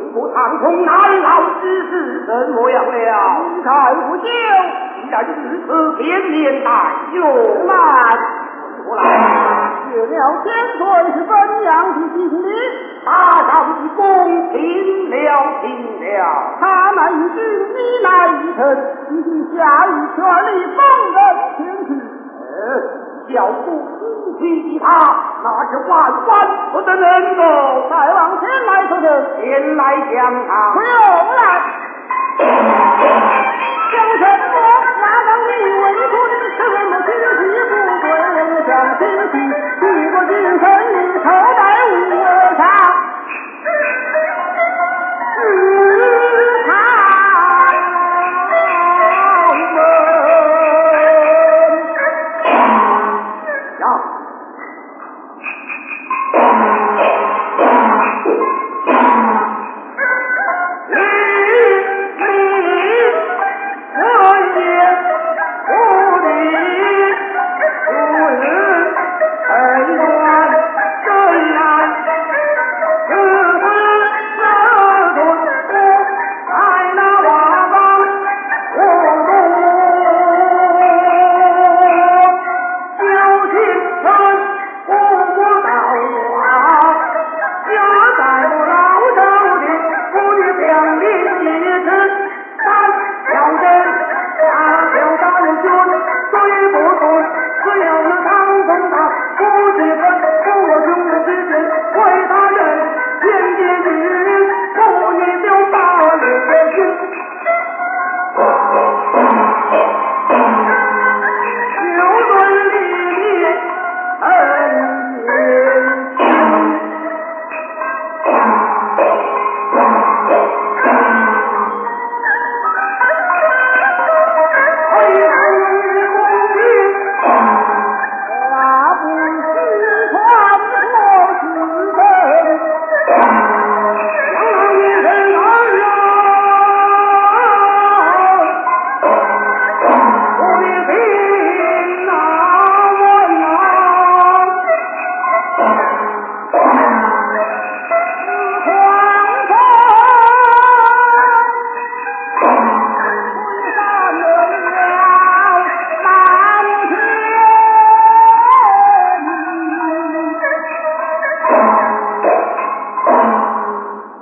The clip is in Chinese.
兵部长从南老之事怎么样了？ 离开不久， 既然如此，便连带用。 慢， 过来。 月了天岁是怎样的经历？ 大上的功听了， 他乃一军，你乃一臣，已经下于权力放任天去。 小不失去他，那是万不得能够。 再往前来说说， 前来讲堂。 不用来。